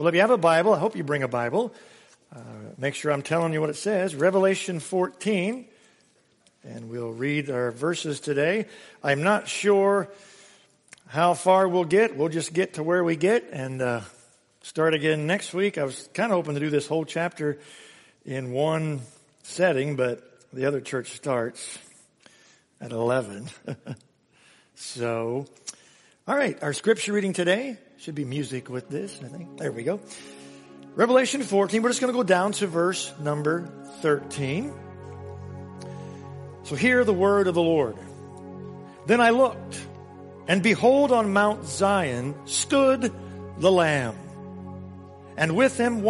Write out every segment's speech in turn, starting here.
Well, if you have a Bible, I hope you bring a Bible. Make sure I'm telling you what it says. Revelation 14. And we'll read our verses today. I'm not sure how far we'll get. We'll just get to where we get and start again next week. I was kind of hoping to do this whole chapter in one setting, but the other church starts at 11. So, all right, our scripture reading today should be music with this, I think. There we go. Revelation 14, we're just going to go down to verse number 13. So hear the word of the Lord. Then I looked, and behold, on Mount Zion stood the Lamb, and with him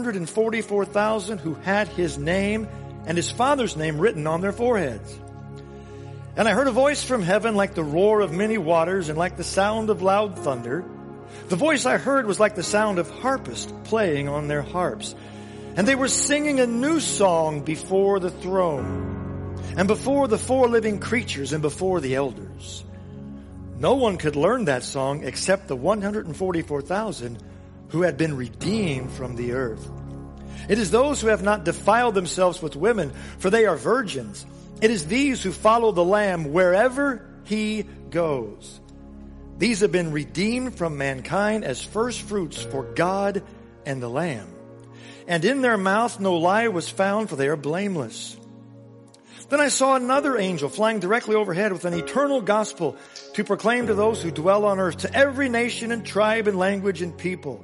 144,000 who had his name and his Father's name written on their foreheads. And I heard a voice from heaven like the roar of many waters and like the sound of loud thunder. The voice I heard was like the sound of harpists playing on their harps. And they were singing a new song before the throne, and before the four living creatures, and before the elders. No one could learn that song except the 144,000 who had been redeemed from the earth. It is those who have not defiled themselves with women, for they are virgins. It is these who follow the Lamb wherever he goes. These have been redeemed from mankind as first fruits for God and the Lamb. And in their mouth no lie was found, for they are blameless. Then I saw another angel flying directly overhead with an eternal gospel to proclaim to those who dwell on earth, to every nation and tribe and language and people.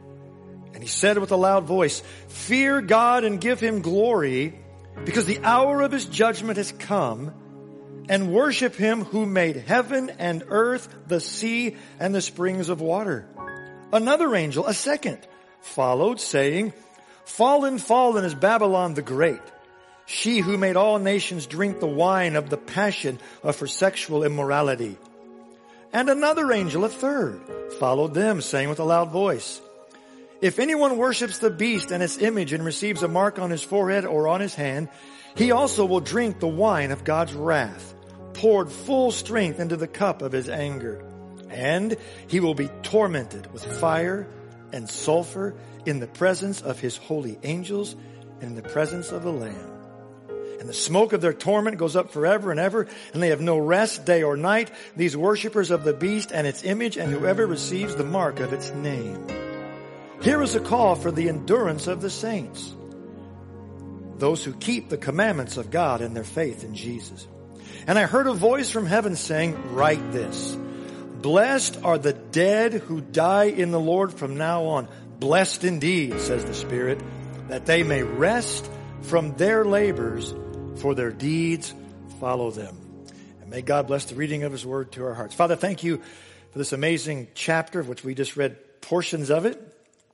And he said with a loud voice, "Fear God and give him glory, because the hour of his judgment has come, and worship him who made heaven and earth, the sea, and the springs of water." Another angel, a second, followed, saying, "Fallen, fallen is Babylon the Great, she who made all nations drink the wine of the passion of her sexual immorality." And another angel, a third, followed them, saying with a loud voice, "If anyone worships the beast and its image and receives a mark on his forehead or on his hand, he also will drink the wine of God's wrath, poured full strength into the cup of his anger. And he will be tormented with fire and sulfur in the presence of his holy angels and in the presence of the Lamb. And the smoke of their torment goes up forever and ever, and they have no rest day or night, these worshippers of the beast and its image, and whoever receives the mark of its name. Here is a call for the endurance of the saints, those who keep the commandments of God and their faith in Jesus. And I heard a voice from heaven saying, "Write this. Blessed are the dead who die in the Lord from now on. Blessed indeed, says the Spirit, that they may rest from their labors, for their deeds follow them." And may God bless the reading of his word to our hearts. Father, thank you for this amazing chapter of which we just read portions of it.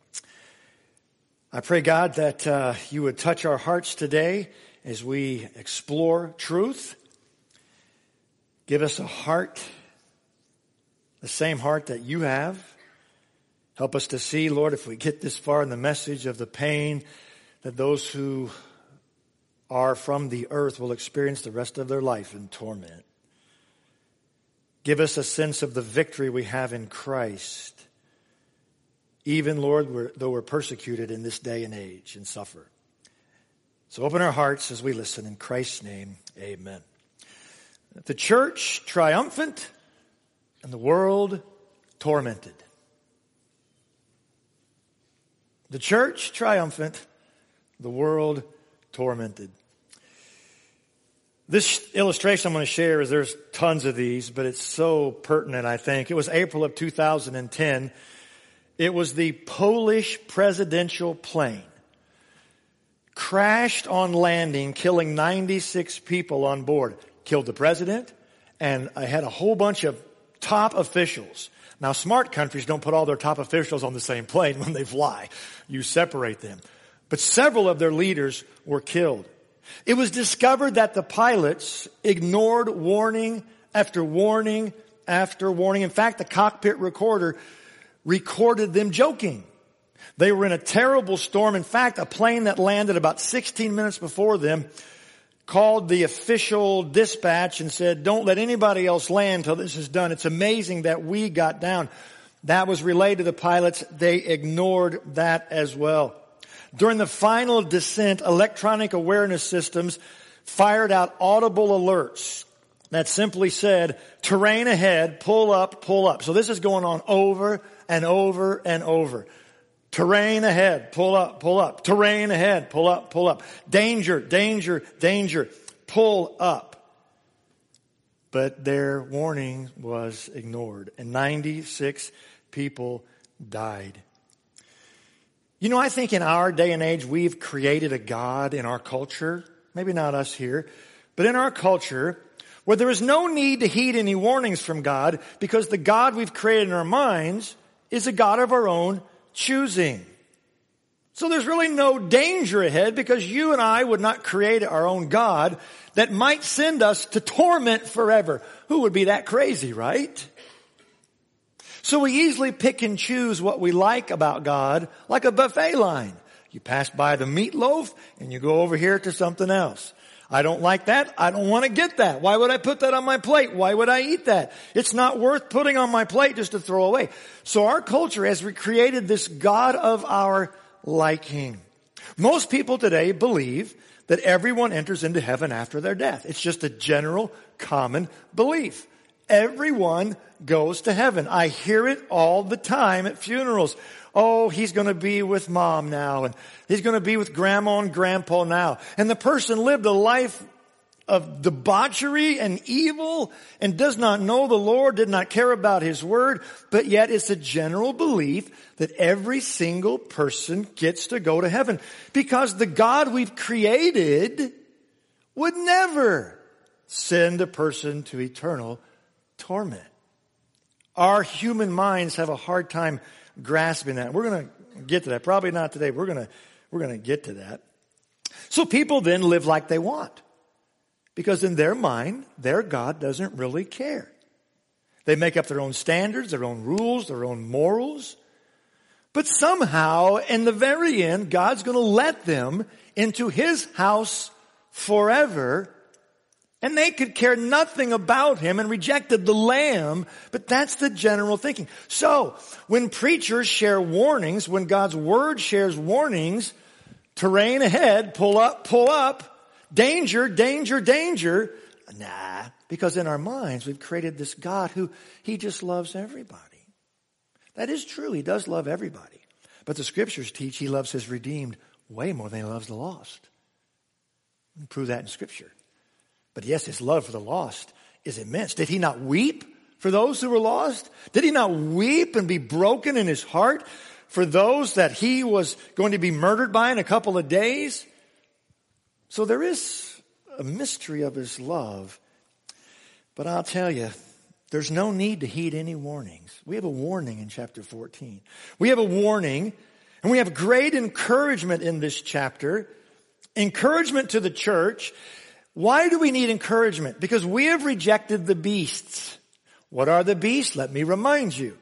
I pray, God, that you would touch our hearts today as we explore truth. Give us a heart, the same heart that you have. Help us to see, Lord, if we get this far in the message of the pain that those who are from the earth will experience the rest of their life in torment. Give us a sense of the victory we have in Christ, even, Lord, though we're persecuted in this day and age and suffer. So open our hearts as we listen. In Christ's name, amen. The church triumphant and the world tormented. The church triumphant, the world tormented. This illustration I'm going to share is, there's tons of these, but it's so pertinent, I think. It was April of 2010. It was the Polish presidential plane. Crashed on landing, killing 96 people on board. Killed the president, and I had a whole bunch of top officials. Now, smart countries don't put all their top officials on the same plane when they fly. You separate them. But several of their leaders were killed. It was discovered that the pilots ignored warning after warning after warning. In fact, the cockpit recorder recorded them joking. They were in a terrible storm. In fact, a plane that landed about 16 minutes before them called the official dispatch and said, "Don't let anybody else land till this is done. It's amazing that we got down." That was relayed to the pilots. They ignored that as well. During the final descent, electronic awareness systems fired out audible alerts that simply said, terrain ahead, pull up, pull up. So this is going on over and over and over. Terrain ahead, pull up, pull up. Terrain ahead, pull up, pull up. Danger, danger, danger, pull up. But their warning was ignored, and 96 people died. You know, I think in our day and age, we've created a God in our culture, maybe not us here, but in our culture, where there is no need to heed any warnings from God, because the God we've created in our minds is a God of our own choosing. So there's really no danger ahead, because you and I would not create our own God that might send us to torment forever. Who would be that crazy, right? So we easily pick and choose what we like about God, like a buffet line. You pass by the meatloaf and you go over here to something else. I don't like that. I don't want to get that. Why would I put that on my plate? Why would I eat that? It's not worth putting on my plate just to throw away. So our culture has recreated this God of our liking. Most people today believe that everyone enters into heaven after their death. It's just a general, common belief. Everyone goes to heaven. I hear it all the time at funerals. Oh, he's going to be with mom now, and he's going to be with grandma and grandpa now. And the person lived a life of debauchery and evil and does not know the Lord, did not care about his word, but yet it's a general belief that every single person gets to go to heaven, because the God we've created would never send a person to eternal torment. Our human minds have a hard time grasping that. We're going to get to that. Probably not today. We're going to get to that. So people then live like they want, because in their mind, their God doesn't really care. They make up their own standards, their own rules, their own morals. But somehow, in the very end, God's going to let them into his house forever. And they could care nothing about him and rejected the Lamb. But that's the general thinking. So, when preachers share warnings, when God's word shares warnings, terrain ahead, pull up, danger, danger, danger. Nah, because in our minds, we've created this God who, he just loves everybody. That is true. He does love everybody. But the scriptures teach he loves his redeemed way more than he loves the lost. You can prove that in scripture. But yes, his love for the lost is immense. Did he not weep for those who were lost? Did he not weep and be broken in his heart for those that he was going to be murdered by in a couple of days? So there is a mystery of his love. But I'll tell you, there's no need to heed any warnings. We have a warning in chapter 14. We have a warning, and we have great encouragement in this chapter. Encouragement to the church. Why do we need encouragement? Because we have rejected the beasts. What are the beasts? Let me remind you.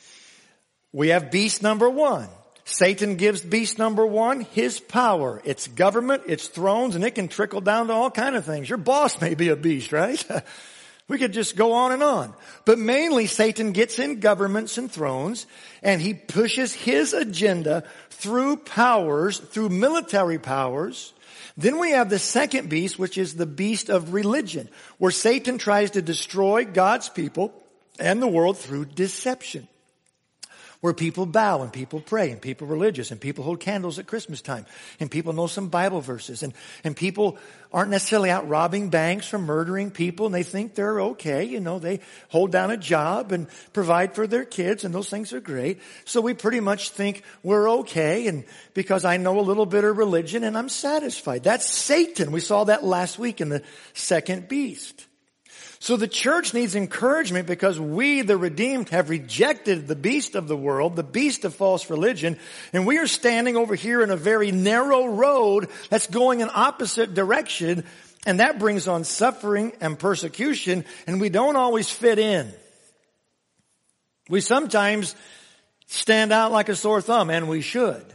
We have beast number one. Satan gives beast number one his power, its government, its thrones, and it can trickle down to all kinds of things. Your boss may be a beast, right? We could just go on and on. But mainly Satan gets in governments and thrones, and he pushes his agenda through powers, through military powers. Then we have the second beast, which is the beast of religion, where Satan tries to destroy God's people and the world through deception. Where people bow and people pray and people are religious and people hold candles at Christmas time and people know some Bible verses and people aren't necessarily out robbing banks or murdering people and they think they're okay. You know, they hold down a job and provide for their kids and those things are great. So we pretty much think we're okay, and because I know a little bit of religion and I'm satisfied. That's Satan. We saw that last week in the second beast. So the church needs encouragement because we, the redeemed, have rejected the beast of the world, the beast of false religion, and we are standing over here in a very narrow road that's going in opposite direction, and that brings on suffering and persecution, and we don't always fit in. We sometimes stand out like a sore thumb, and we should.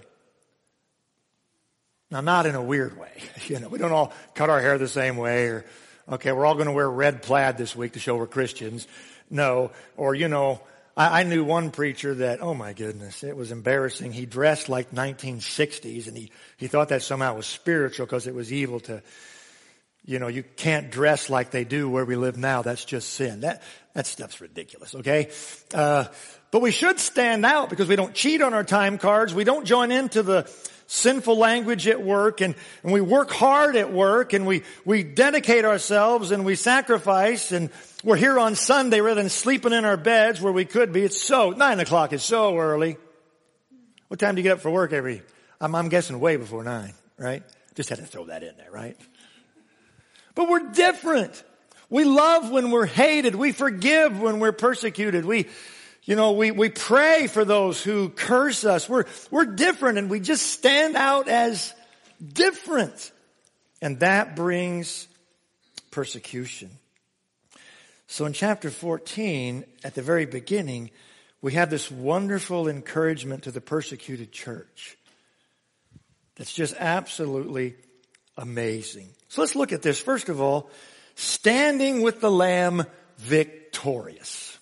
Now, not in a weird way. You know, we don't all cut our hair the same way, or okay, we're all going to wear red plaid this week to show we're Christians. No. Or, you know, I knew one preacher that, oh my goodness, it was embarrassing. He dressed like 1960s, and he thought that somehow was spiritual because it was evil to, you can't dress like they do where we live now. That's just sin. That stuff's ridiculous, okay? But we should stand out because we don't cheat on our time cards. We don't join into the sinful language at work, and we work hard at work, and we dedicate ourselves, and we sacrifice, and we're here on Sunday rather than sleeping in our beds where we could be. 9 o'clock is so early. What time do you get up for work I'm guessing way before 9, right? Just had to throw that in there, right? But we're different. We love when we're hated. We forgive when we're persecuted. We pray for those who curse us. We're different, and we just stand out as different. And that brings persecution. So in chapter 14, at the very beginning, we have this wonderful encouragement to the persecuted church. That's just absolutely amazing. So let's look at this. First of all, standing with the Lamb victorious.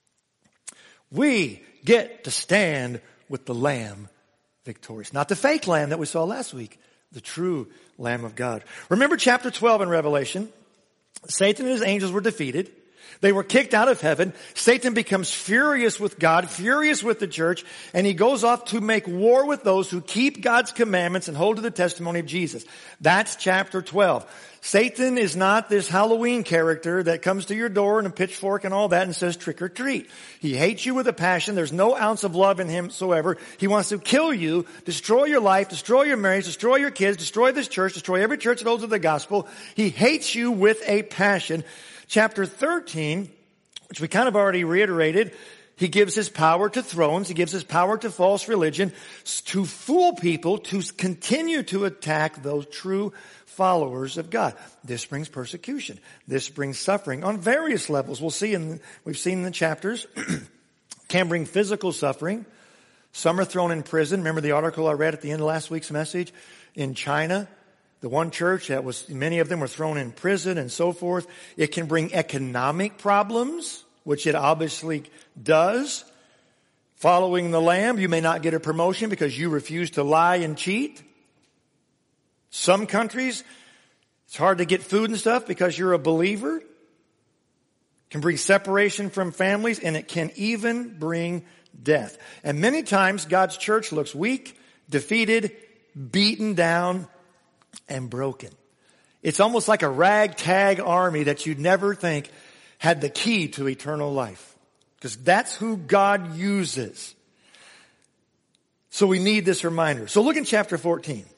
We get to stand with the Lamb victorious. Not the fake lamb that we saw last week, the true Lamb of God. Remember chapter 12 in Revelation? Satan and his angels were defeated. They were kicked out of heaven. Satan becomes furious with God, furious with the church, and he goes off to make war with those who keep God's commandments and hold to the testimony of Jesus. That's chapter 12. Satan is not this Halloween character that comes to your door and a pitchfork and all that and says trick or treat. He hates you with a passion. There's no ounce of love in him whatsoever. He wants to kill you, destroy your life, destroy your marriage, destroy your kids, destroy this church, destroy every church that holds to the gospel. He hates you with a passion. Chapter 13, which we kind of already reiterated, he gives his power to thrones. He gives his power to false religion to fool people, to continue to attack those true followers of God. This brings persecution. This brings suffering on various levels. We've seen in the chapters, can bring physical suffering. Some are thrown in prison. Remember the article I read at the end of last week's message in China? The one church many of them were thrown in prison and so forth. It can bring economic problems, which it obviously does. Following the Lamb, you may not get a promotion because you refuse to lie and cheat. Some countries, it's hard to get food and stuff because you're a believer. It can bring separation from families, and it can even bring death. And many times God's church looks weak, defeated, beaten down, and broken. It's almost like a ragtag army that you'd never think had the key to eternal life. Because that's who God uses. So we need this reminder. So look in chapter 14.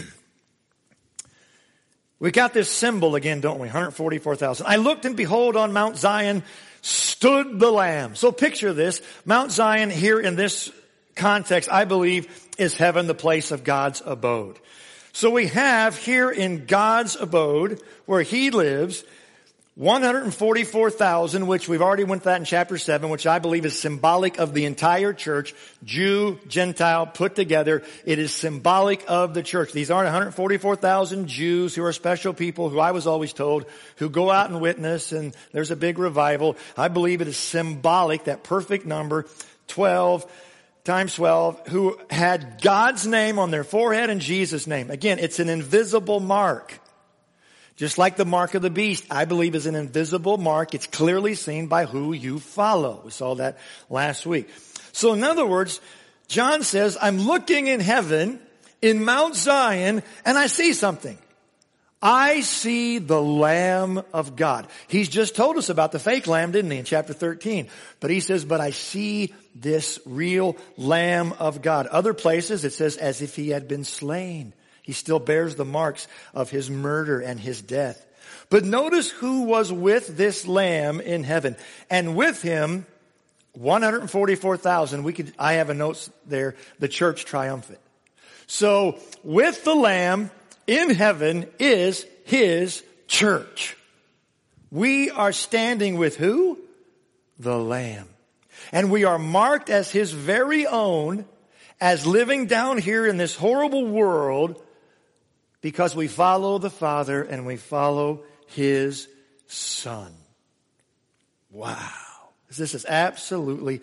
We got this symbol again, don't we? 144,000. I looked and behold on Mount Zion stood the Lamb. So picture this. Mount Zion here in this context, I believe, is heaven, the place of God's abode. So we have here in God's abode, where he lives, 144,000, which we've already went to that in chapter 7, which I believe is symbolic of the entire church, Jew, Gentile, put together. It is symbolic of the church. These aren't 144,000 Jews who are special people who I was always told, who go out and witness and there's a big revival. I believe it is symbolic, that perfect number, 12 times 12, who had God's name on their forehead and Jesus' name. Again, it's an invisible mark. Just like the mark of the beast, I believe is an invisible mark. It's clearly seen by who you follow. We saw that last week. So in other words, John says, I'm looking in heaven, in Mount Zion, and I see something. I see the Lamb of God. He's just told us about the fake lamb, didn't he, in chapter 13. But he says, but I see this real Lamb of God. Other places it says, as if he had been slain. He still bears the marks of his murder and his death. But notice who was with this Lamb in heaven. And with him, 144,000. I have a note there, the church triumphant. So with the Lamb in heaven is his church. We are standing with who? The Lamb. And we are marked as his very own, as living down here in this horrible world, because we follow the Father and we follow his Son. Wow. This is absolutely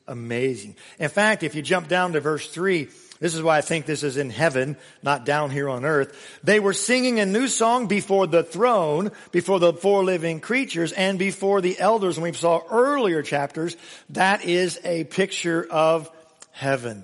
amazing. In fact, if you jump down to verse 3, this is why I think this is in heaven, not down here on earth. They were singing a new song before the throne, before the four living creatures, and before the elders. And we saw earlier chapters, that is a picture of heaven.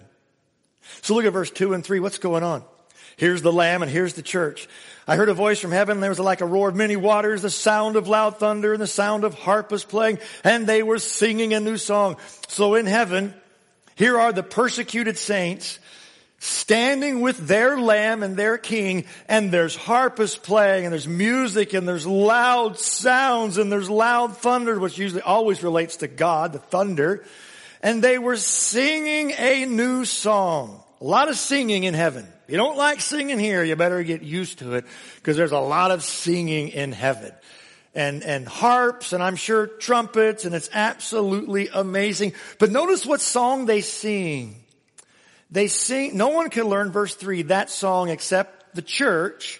So look at verse 2 and 3. What's going on? Here's the Lamb and here's the church. I heard a voice from heaven. There was like a roar of many waters, the sound of loud thunder, and the sound of harpists playing. And they were singing a new song. So in heaven, here are the persecuted saints standing with their Lamb and their King, and there's harpists playing, and there's music, and there's loud sounds, and there's loud thunder, which usually always relates to God, the thunder. And they were singing a new song. A lot of singing in heaven. If you don't like singing here, you better get used to it, because there's a lot of singing in heaven. And harps, and I'm sure trumpets, and it's absolutely amazing. But notice what song they sing. They sing, no one can learn, verse 3, that song except the church,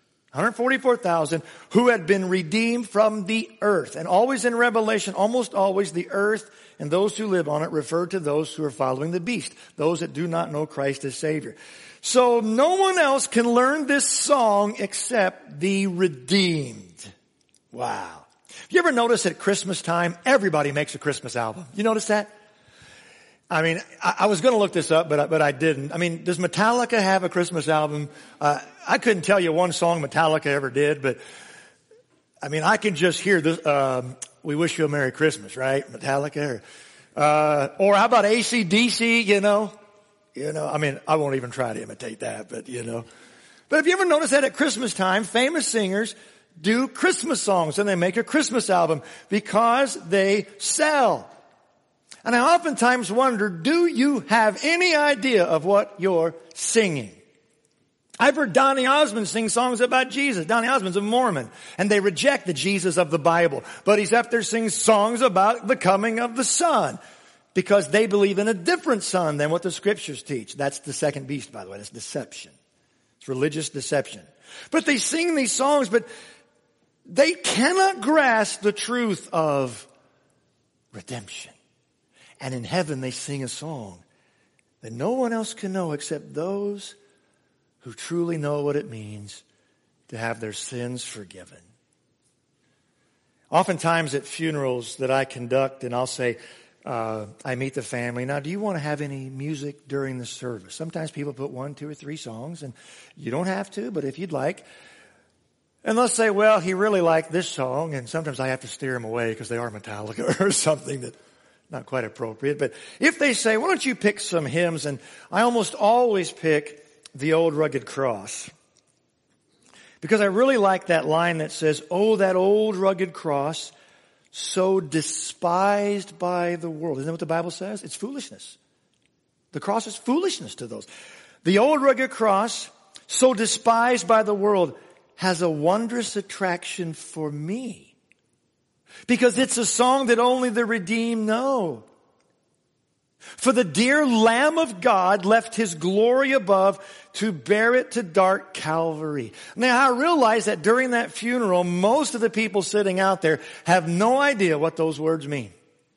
144,000, who had been redeemed from the earth. And always in Revelation, almost always the earth and those who live on it refer to those who are following the beast, those that do not know Christ as Savior. So no one else can learn this song except the redeemed. Wow. You ever notice at Christmas time, everybody makes a Christmas album? You notice that? I mean, I was going to look this up, but I didn't. I mean, does Metallica have a Christmas album? I couldn't tell you one song Metallica ever did, but I mean, I can just hear this, We Wish You a Merry Christmas, right? Metallica. Or how about AC/DC, you know, I mean, I won't even try to imitate that, but But have you ever noticed that at Christmas time, famous singers do Christmas songs and they make a Christmas album because they sell? And I oftentimes wonder, do you have any idea of what you're singing? I've heard Donny Osmond sing songs about Jesus. Donny Osmond's a Mormon, and they reject the Jesus of the Bible. But he's up there singing songs about the coming of the Son, because they believe in a different Son than what the Scriptures teach. That's the second beast, by the way. That's deception. It's religious deception. But they sing these songs, but they cannot grasp the truth of redemption. And in heaven they sing a song that no one else can know except those who truly know what it means to have their sins forgiven. Oftentimes at funerals that I conduct, and I'll say, I meet the family. Now, do you want to have any music during the service? Sometimes people put 1, 2, or 3 songs, and you don't have to, but if you'd like. And they'll say, well, he really liked this song, and sometimes I have to steer them away because they are Metallica or something that not quite appropriate. But if they say, why don't you pick some hymns? And I almost always pick The Old Rugged Cross, because I really like that line that says, oh, that old rugged cross, so despised by the world. Isn't that what the Bible says? It's foolishness. The cross is foolishness to those. The old rugged cross, so despised by the world, has a wondrous attraction for me. Because it's a song that only the redeemed know. For the dear Lamb of God left His glory above to bear it to dark Calvary. Now, I realize that during that funeral, most of the people sitting out there have no idea what those words mean.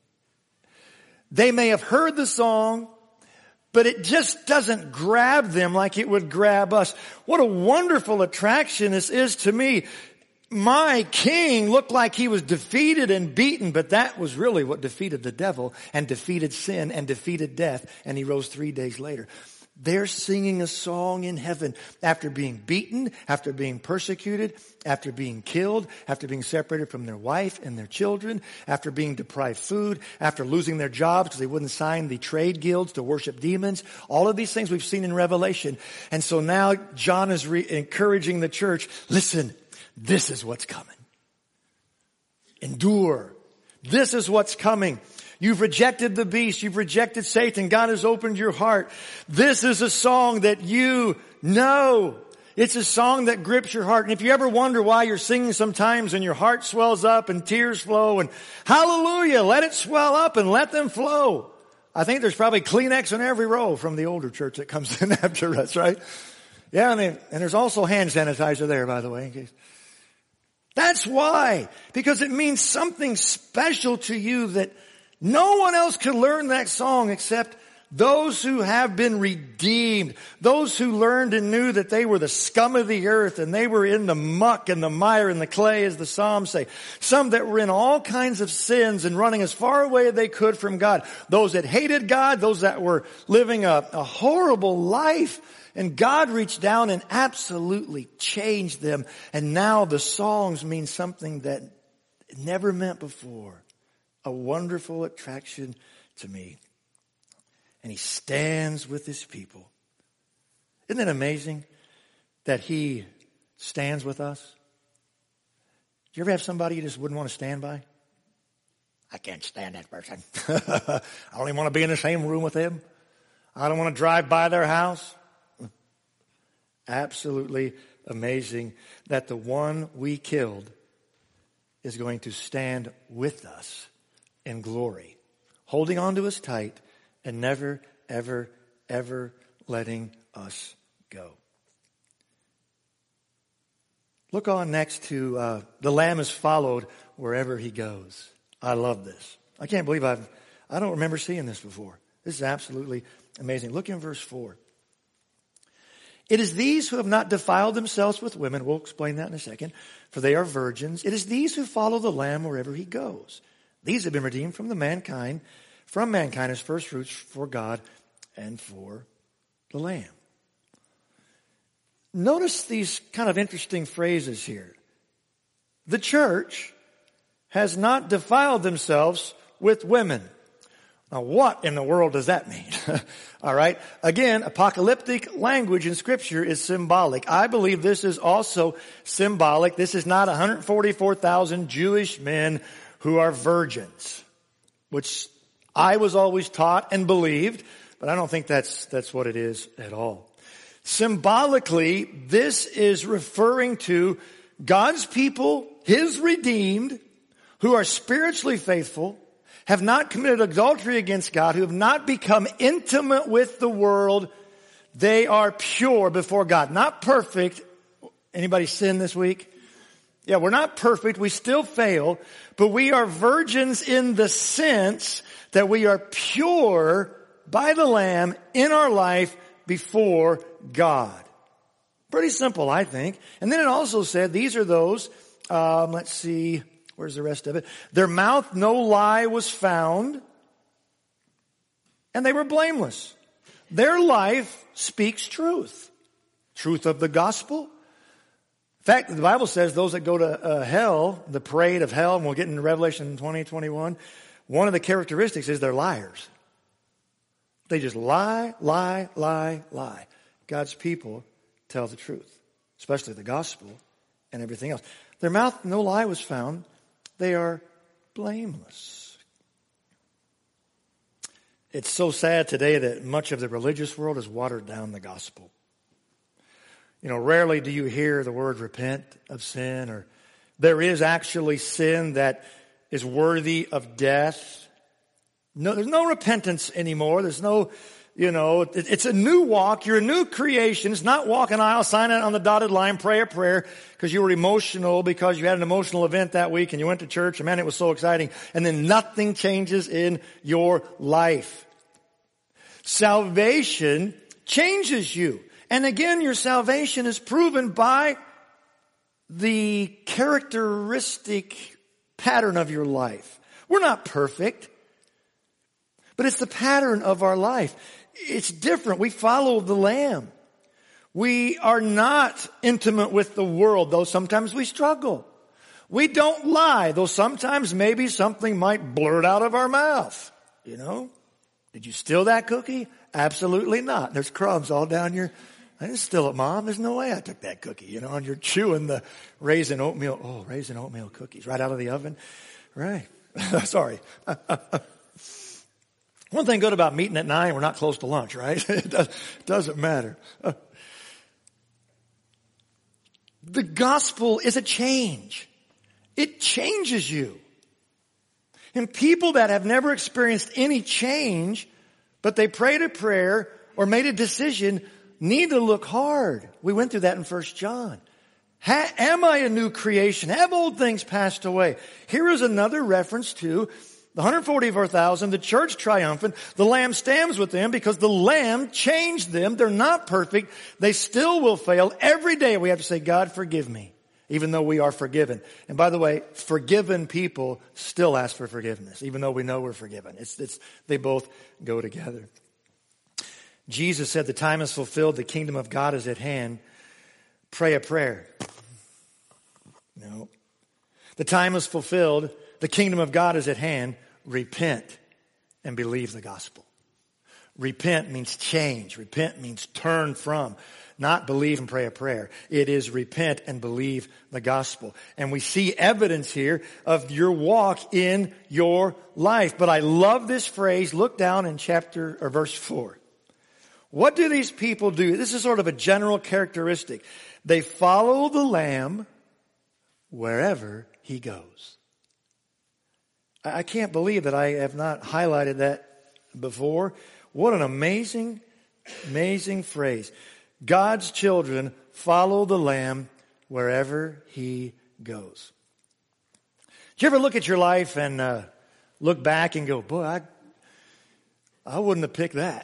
They may have heard the song, but it just doesn't grab them like it would grab us. What a wonderful attraction this is to me. My King looked like He was defeated and beaten, but that was really what defeated the devil and defeated sin and defeated death, and He rose 3 days later. They're singing a song in heaven after being beaten, after being persecuted, after being killed, after being separated from their wife and their children, after being deprived food, after losing their jobs because they wouldn't sign the trade guilds to worship demons. All of these things we've seen in Revelation. And so now John is encouraging the church, listen, this is what's coming. Endure. This is what's coming. You've rejected the beast. You've rejected Satan. God has opened your heart. This is a song that you know. It's a song that grips your heart. And if you ever wonder why you're singing sometimes and your heart swells up and tears flow, and hallelujah, let it swell up and let them flow. I think there's probably Kleenex in every row from the older church that comes in after us, right? Yeah, and there's also hand sanitizer there, by the way, in case. That's why. Because it means something special to you that No one else could learn that song except those who have been redeemed, those who learned and knew that they were the scum of the earth and they were in the muck and the mire and the clay, as the Psalms say. Some that were in all kinds of sins and running as far away as they could from God. Those that hated God, those that were living a horrible life. And God reached down and absolutely changed them. And now the songs mean something that it never meant before. A wonderful attraction to me. And he stands with his people. Isn't it amazing that he stands with us? Do you ever have somebody you just wouldn't want to stand by? I can't stand that person. I don't even want to be in the same room with them. I don't want to drive by their house. Absolutely amazing that the one we killed is going to stand with us in glory, holding on to us tight, and never, ever, ever letting us go. Look on next to the Lamb is followed wherever he goes. I love this. I can't believe I don't remember seeing this before. This is absolutely amazing. Look in verse 4. It is these who have not defiled themselves with women. We'll explain that in a second. For they are virgins. It is these who follow the Lamb wherever he goes. These have been redeemed from mankind as first fruits for God and for the Lamb. Notice these kind of interesting phrases here. The church has not defiled themselves with women. Now, what in the world does that mean? All right. Again, apocalyptic language in Scripture is symbolic. I believe this is also symbolic. This is not 144,000 Jewish men who are virgins, which I was always taught and believed, but I don't think that's what it is at all. Symbolically, this is referring to God's people, his redeemed, who are spiritually faithful, have not committed adultery against God, who have not become intimate with the world. They are pure before God. Not perfect. Anybody sin this week? Yeah, we're not perfect. We still fail. But we are virgins in the sense that we are pure by the Lamb in our life before God. Pretty simple, I think. And then it also said these are those, let's see, where's the rest of it? Their mouth no lie was found, and they were blameless. Their life speaks truth. Truth of the gospel. In fact, the Bible says those that go to hell, the parade of hell, and we'll get into Revelation 20:21, one of the characteristics is they're liars. They just lie. God's people tell the truth, especially the gospel and everything else. Their mouth no lie was found. They are blameless. It's so sad today that much of the religious world has watered down the gospel. You know, rarely do you hear the word repent of sin, or there is actually sin that is worthy of death. No, there's no repentance anymore. There's no, it's a new walk. You're a new creation. It's not walk an aisle, sign it on the dotted line, pray a prayer because you were emotional because you had an emotional event that week and you went to church and man, it was so exciting. And then nothing changes in your life. Salvation changes you. And again, your salvation is proven by the characteristic pattern of your life. We're not perfect, but it's the pattern of our life. It's different. We follow the Lamb. We are not intimate with the world, though sometimes we struggle. We don't lie, though sometimes maybe something might blurt out of our mouth. Did you steal that cookie? Absolutely not. There's crumbs all down your... I didn't steal it, Mom. There's no way I took that cookie, and you're chewing the raisin oatmeal cookies right out of the oven. Right. Sorry. One thing good about meeting at 9, we're not close to lunch, right? It doesn't matter. The gospel is a change. It changes you. And people that have never experienced any change, but they prayed a prayer or made a decision, need to look hard. We went through that in 1 John. Am I a new creation? Have old things passed away? Here is another reference to The 144,000, the church triumphant, the Lamb stands with them because the Lamb changed them. They're not perfect. They still will fail. Every day we have to say, God, forgive me, even though we are forgiven. And by the way, forgiven people still ask for forgiveness, even though we know we're forgiven. They both go together. Jesus said, the time is fulfilled. The kingdom of God is at hand. Pray a prayer. No. The time is fulfilled. The kingdom of God is at hand. Repent and believe the gospel. Repent means change. Repent means turn from. Not believe and pray a prayer. It is repent and believe the gospel. And we see evidence here of your walk in your life. But I love this phrase. Look down in verse 4. What do these people do? This is sort of a general characteristic. They follow the Lamb wherever he goes. I can't believe that I have not highlighted that before. What an amazing, amazing phrase. God's children follow the Lamb wherever he goes. Do you ever look at your life and look back and go, boy, I wouldn't have picked that?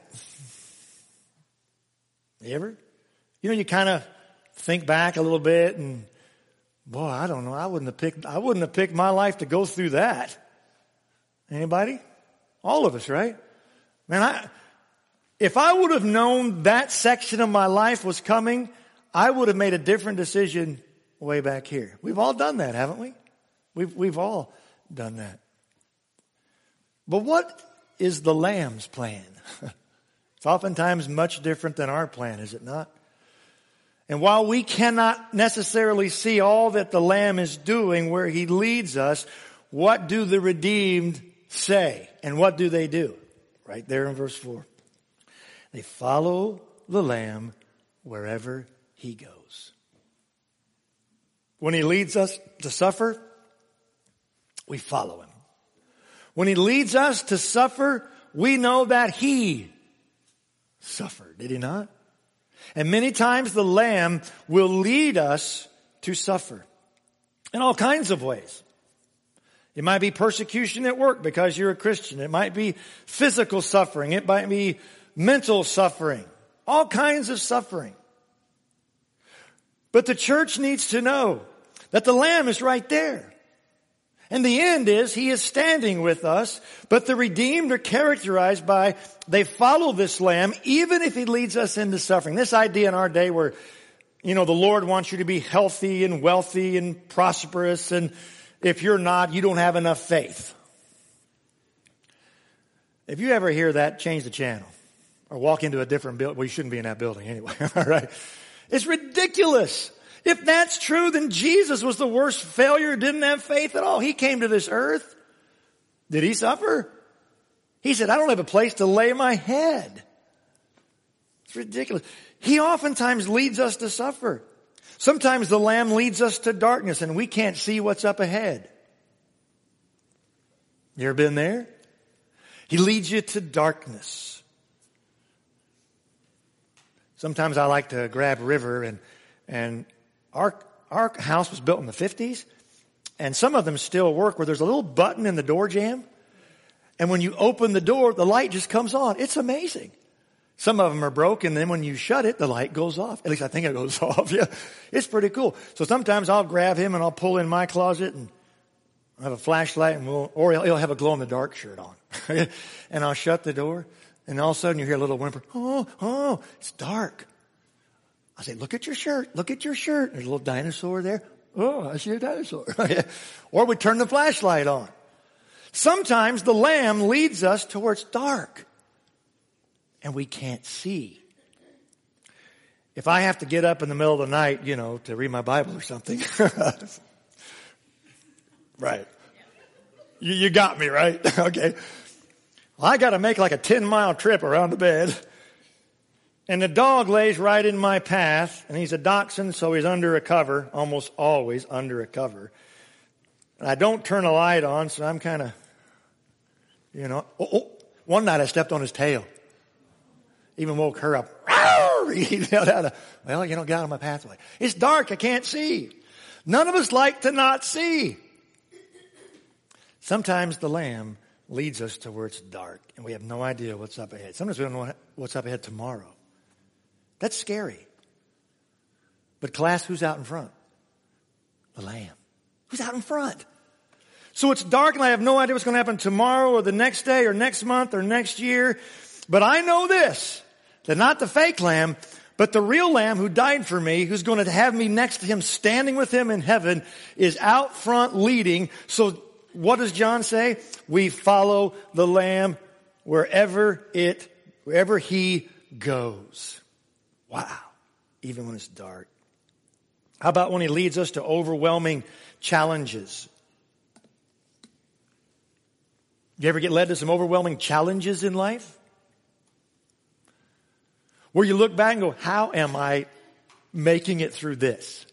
You ever? You know, you kind of think back a little bit and, boy, I don't know, I wouldn't have picked my life to go through that. Anybody? All of us, right? Man, if I would have known that section of my life was coming, I would have made a different decision way back here. We've all done that, haven't we? We've all done that. But what is the Lamb's plan? It's oftentimes much different than our plan, is it not? And while we cannot necessarily see all that the Lamb is doing where he leads us, what do the redeemed say? And what do they do? Right there in verse 4. They follow the Lamb wherever he goes. When he leads us to suffer, we follow him. When he leads us to suffer, we know that he suffered. Did he not? And many times the Lamb will lead us to suffer in all kinds of ways. It might be persecution at work because you're a Christian. It might be physical suffering. It might be mental suffering. All kinds of suffering. But the church needs to know that the Lamb is right there. And the end is he is standing with us. But the redeemed are characterized by they follow this Lamb even if he leads us into suffering. This idea in our day where, the Lord wants you to be healthy and wealthy and prosperous, and if you're not, you don't have enough faith. If you ever hear that, change the channel. Or walk into a different building. Well, you shouldn't be in that building anyway. All right. It's ridiculous. If that's true, then Jesus was the worst failure, didn't have faith at all. He came to this earth. Did he suffer? He said, I don't have a place to lay my head. It's ridiculous. He oftentimes leads us to suffer. Sometimes the Lamb leads us to darkness and we can't see what's up ahead. You ever been there? He leads you to darkness. Sometimes I like to grab River and our house was built in the 50s and some of them still work where there's a little button in the door jamb. And when you open the door, the light just comes on. It's amazing. Some of them are broken. Then when you shut it, the light goes off. At least I think it goes off. Yeah, it's pretty cool. So sometimes I'll grab him and I'll pull in my closet and I'll have a flashlight or he'll have a glow in the dark shirt on. And I'll shut the door and all of a sudden you hear a little whimper. Oh, it's dark. I say, look at your shirt. Look at your shirt. There's a little dinosaur there. Oh, I see a dinosaur. Or we turn the flashlight on. Sometimes the Lamb leads us towards dark. And we can't see. If I have to get up in the middle of the night, to read my Bible or something. Right. You got me, right? Okay. Well, I got to make like a 10-mile trip around the bed. And the dog lays right in my path. And he's a dachshund, so he's under a cover. Almost always under a cover. And I don't turn a light on, so I'm kind of, One night I stepped on his tail. Even woke her up. He yelled out, well, get out of my pathway. It's dark. I can't see. None of us like to not see. Sometimes the Lamb leads us to where it's dark and we have no idea what's up ahead. Sometimes we don't know what's up ahead tomorrow. That's scary. But class, who's out in front? The Lamb. Who's out in front? So it's dark and I have no idea what's going to happen tomorrow or the next day or next month or next year. But I know this, that not the fake lamb, but the real Lamb who died for me, who's going to have me next to him, standing with him in heaven, is out front leading. So what does John say? We follow the Lamb wherever he goes. Wow. Even when it's dark. How about when he leads us to overwhelming challenges? You ever get led to some overwhelming challenges in life? Where you look back and go, how am I making it through this?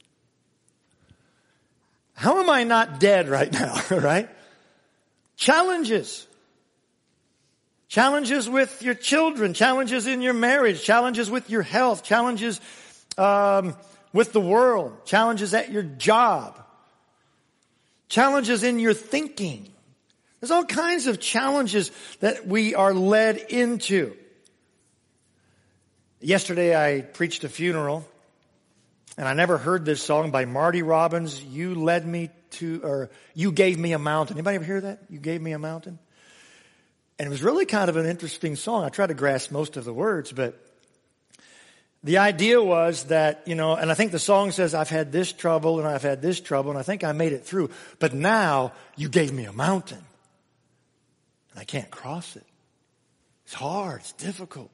How am I not dead right now, right? Challenges. Challenges with your children, challenges in your marriage, challenges with your health, challenges with the world, challenges at your job, challenges in your thinking. There's all kinds of challenges that we are led into. Yesterday I preached a funeral, and I never heard this song by Marty Robbins, You Gave Me a Mountain. Anybody ever hear that? You Gave Me a Mountain? And it was really kind of an interesting song. I tried to grasp most of the words, but the idea was that, and I think the song says, I've had this trouble and I've had this trouble and I think I made it through, but now you gave me a mountain and I can't cross it. It's hard. It's difficult.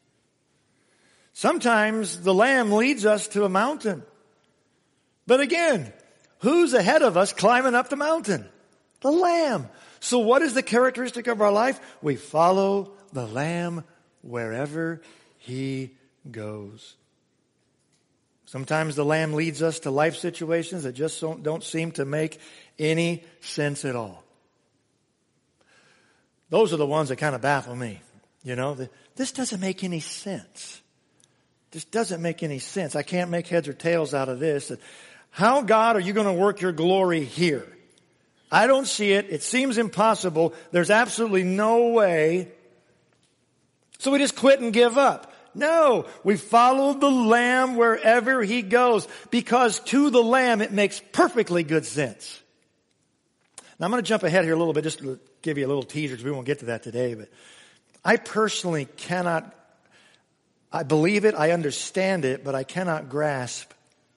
Sometimes the Lamb leads us to a mountain. But again, who's ahead of us climbing up the mountain? The Lamb. So what is the characteristic of our life? We follow the Lamb wherever he goes. Sometimes the Lamb leads us to life situations that just don't seem to make any sense at all. Those are the ones that kind of baffle me. This doesn't make any sense. This doesn't make any sense. I can't make heads or tails out of this. How, God, are you going to work your glory here? I don't see it. It seems impossible. There's absolutely no way. So we just quit and give up. No, we follow the Lamb wherever he goes, because to the Lamb it makes perfectly good sense. Now I'm going to jump ahead here a little bit just to give you a little teaser, because we won't get to that today. But I personally cannot, I believe it, I understand it, but I cannot grasp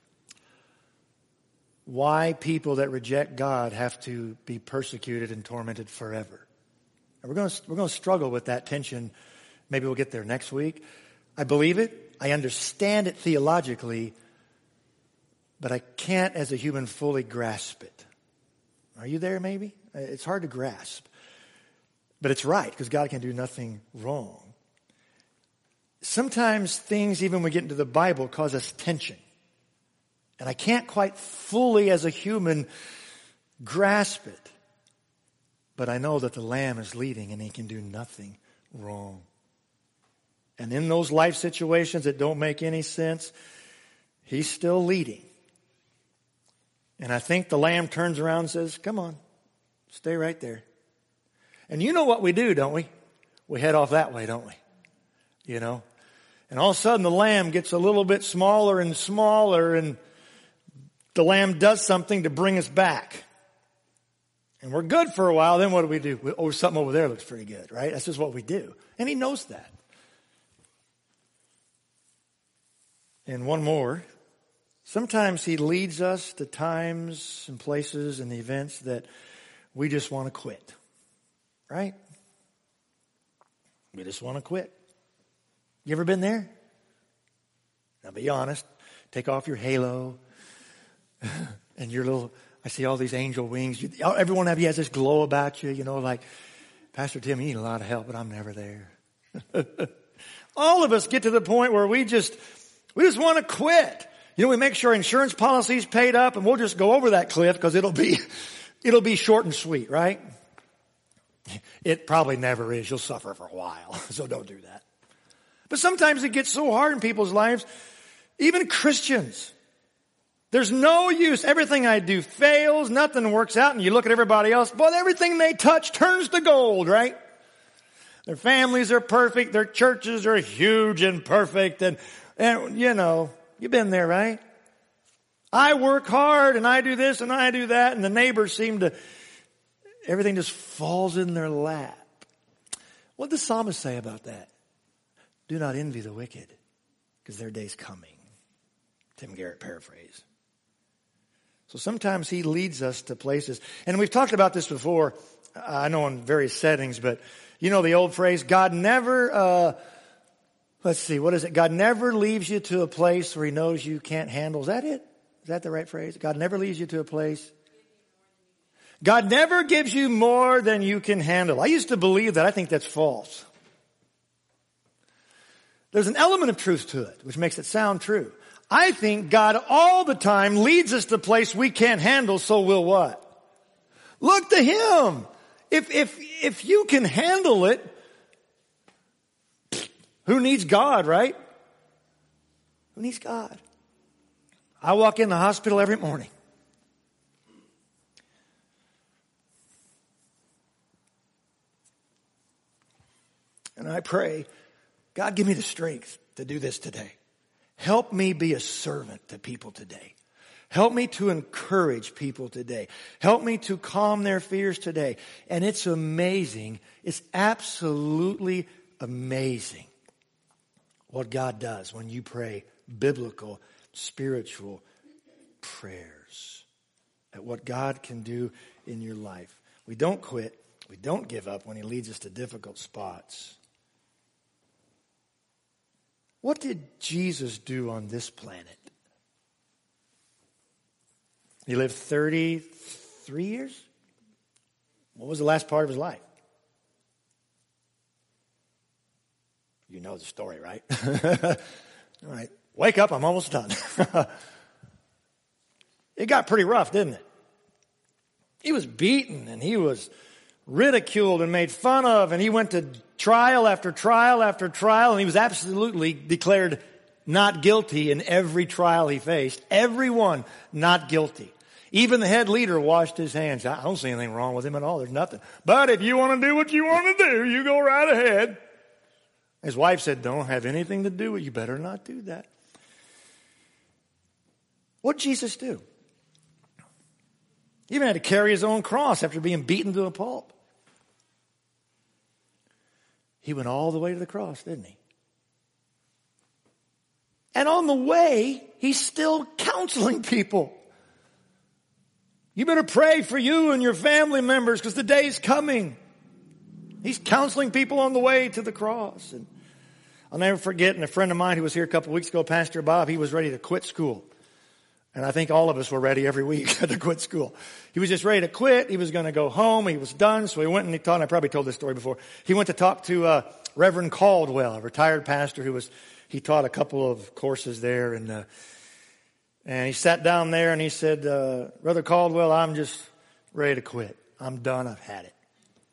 why people that reject God have to be persecuted and tormented forever. And we're going to struggle with that tension. Maybe we'll get there next week. I believe it. I understand it theologically, but I can't as a human fully grasp it. Are you there maybe? It's hard to grasp. But it's right, because God can do nothing wrong. Sometimes things, even when we get into the Bible, cause us tension. And I can't quite fully, as a human, grasp it. But I know that the Lamb is leading and he can do nothing wrong. And in those life situations that don't make any sense, he's still leading. And I think the Lamb turns around and says, come on, stay right there. And you know what we do, don't we? We head off that way, don't we? And all of a sudden the Lamb gets a little bit smaller and smaller, and the Lamb does something to bring us back. And we're good for a while. Then what do? Oh, something over there looks pretty good, right? That's just what we do. And he knows that. And one more. Sometimes he leads us to times and places and events that we just want to quit. Right? We just want to quit. You ever been there? Now be honest. Take off your halo and your little, I see all these angel wings. Every one of you has this glow about you, like, Pastor Tim, you need a lot of help, but I'm never there. All of us get to the point where we just want to quit. We make sure insurance policy's paid up and we'll just go over that cliff because it'll be short and sweet, right? It probably never is. You'll suffer for a while, so don't do that. But sometimes it gets so hard in people's lives, even Christians, There's no use. Everything I do fails. Nothing works out. And you look at everybody else. Boy, everything they touch turns to gold, right? Their families are perfect. Their churches are huge and perfect. And you know, you've been there, right? I work hard and I do this and I do that. And the neighbors seem to, everything just falls in their lap. What did the psalmist say about that? Do not envy the wicked, because their day's coming. Tim Garrett paraphrase. So sometimes he leads us to places, and we've talked about this before, I know in various settings, but you know the old phrase, God never, let's see, what is it? God never leaves you to a place where he knows you can't handle. Is that it? Is that the right phrase? God never leaves you to a place. God never gives you more than you can handle. I used to believe that. I think that's false. There's an element of truth to it, which makes it sound true. I think God all the time leads us to a place we can't handle, so we'll what? Look to him. If you can handle it, who needs God, right? Who needs God? I walk in the hospital every morning. And I pray, God, give me the strength to do this today. Help me be a servant to people today. Help me to encourage people today. Help me to calm their fears today. And it's amazing. It's absolutely amazing what God does when you pray biblical, spiritual prayers. At what God can do in your life. We don't quit. We don't give up when he leads us to difficult spots. What did Jesus do on this planet? He lived 33 years? What was the last part of his life? You know the story, right? All right. Wake up, I'm almost done. It got pretty rough, didn't it? He was beaten and he was ridiculed and made fun of, and he went to trial after trial after trial, and he was absolutely declared not guilty in every trial he faced. Everyone not guilty. Even the head leader washed his hands. I don't see anything wrong with him at all. There's nothing. But if you want to do what you want to do, you go right ahead. His wife said, don't have anything to do with it. You better not do that. What did Jesus do? He even had to carry his own cross after being beaten to a pulp. He went all the way to the cross, didn't he? And on the way, he's still counseling people. You better pray for you and your family members because the day's coming. He's counseling people on the way to the cross. And I'll never forget, and a friend of mine who was here a couple of weeks ago, Pastor Bob, he was ready to quit school. And I think all of us were ready every week to quit school. He was just ready to quit. He was going to go home. He was done. So he went and he taught, and I probably told this story before. He went to talk to Reverend Caldwell, a retired pastor he taught a couple of courses there. And he sat down there and he said, Brother Caldwell, I'm just ready to quit. I'm done. I've had it.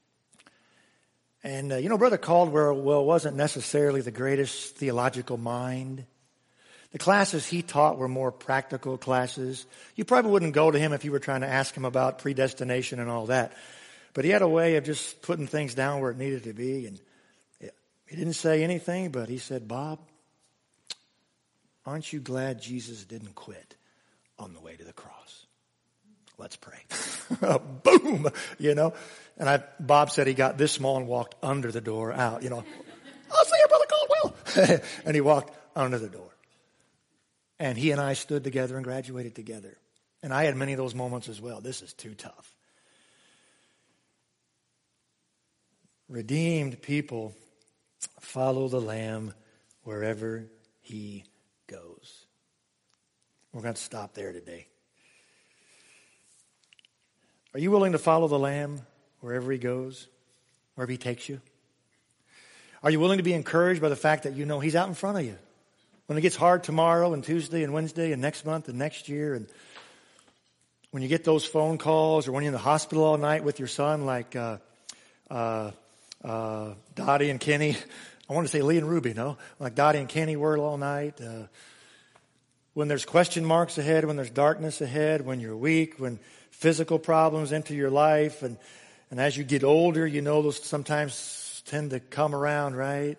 And, Brother Caldwell wasn't necessarily the greatest theological mind. The classes he taught were more practical classes. You probably wouldn't go to him if you were trying to ask him about predestination and all that. But he had a way of just putting things down where it needed to be. And he didn't say anything, but he said, Bob, aren't you glad Jesus didn't quit on the way to the cross? Let's pray. Boom! And Bob said he got this small and walked under the door out, I'll see you, Brother Caldwell. And he walked under the door. And he and I stood together and graduated together. And I had many of those moments as well. This is too tough. Redeemed people follow the Lamb wherever he goes. We're going to stop there today. Are you willing to follow the Lamb wherever he goes, wherever he takes you? Are you willing to be encouraged by the fact that you know he's out in front of you? When it gets hard tomorrow and Tuesday and Wednesday and next month and next year, and when you get those phone calls, or when you're in the hospital all night with your son, like Dottie and Kenny, I want to say Lee and Ruby, no? Like Dottie and Kenny were all night. When there's question marks ahead, when there's darkness ahead, when you're weak, when physical problems enter your life, and as you get older, you know those sometimes tend to come around, right?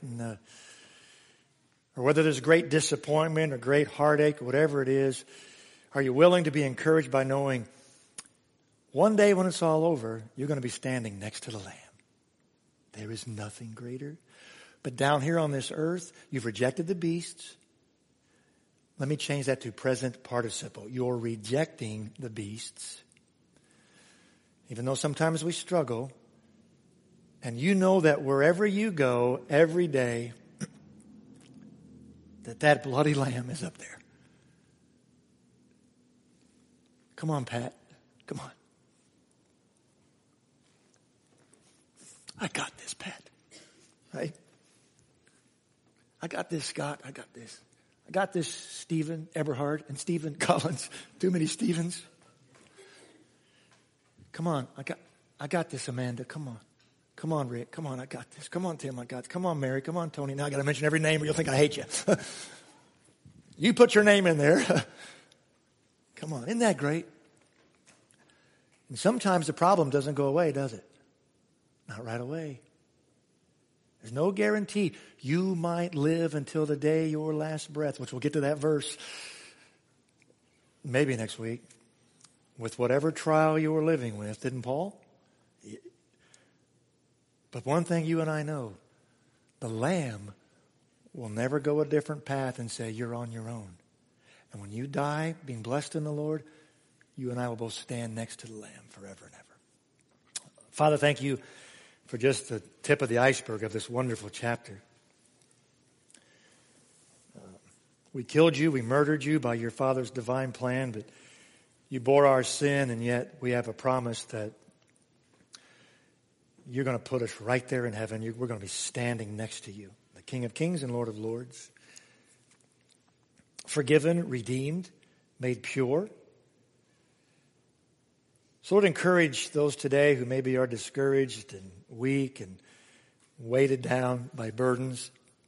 Or whether there's great disappointment or great heartache or whatever it is, are you willing to be encouraged by knowing one day when it's all over, you're going to be standing next to the Lamb? There is nothing greater. But down here on this earth, you've rejected the beasts. Let me change that to present participle. You're rejecting the beasts. Even though sometimes we struggle. And you know that wherever you go every day, that bloody lamb is up there. Come on, Pat. Come on. I got this, Pat. Right? I got this, Scott. I got this. I got this, Stephen Eberhard and Stephen Collins. Too many Stephens. Come on. I got this, Amanda. Come on. Come on, Rick. Come on. I got this. Come on, Tim. I got this. Come on, Mary. Come on, Tony. Now I got to mention every name or you'll think I hate you. You put your name in there. Come on. Isn't that great? And sometimes the problem doesn't go away, does it? Not right away. There's no guarantee. You might live until the day your last breath, which we'll get to that verse maybe next week, with whatever trial you were living with, didn't Paul? But one thing you and I know, the Lamb will never go a different path and say, you're on your own. And when you die, being blessed in the Lord, you and I will both stand next to the Lamb forever and ever. Father, thank you for just the tip of the iceberg of this wonderful chapter. We killed you, we murdered you by your Father's divine plan, but you bore our sin, and yet we have a promise that you're going to put us right there in heaven. We're going to be standing next to you, the King of Kings and Lord of Lords. Forgiven, redeemed, made pure. So Lord, encourage those today who maybe are discouraged and weak and weighted down by burdens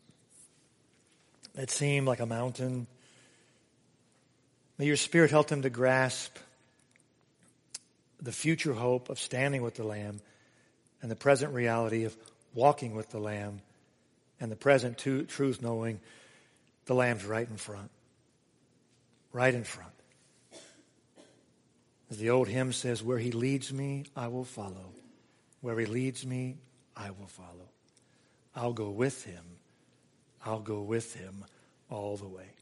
that seem like a mountain. May your Spirit help them to grasp the future hope of standing with the Lamb and the present reality of walking with the Lamb and the present truth knowing the Lamb's right in front. Right in front. As the old hymn says, where he leads me, I will follow. Where he leads me, I will follow. I'll go with him. I'll go with him all the way.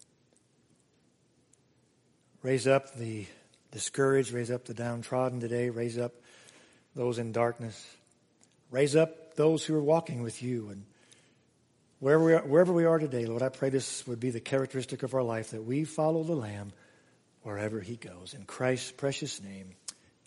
Raise up the discouraged. Raise up the downtrodden today. Raise up those in darkness. Raise up those who are walking with you. And wherever we are today, Lord, I pray this would be the characteristic of our life, that we follow the Lamb wherever he goes. In Christ's precious name,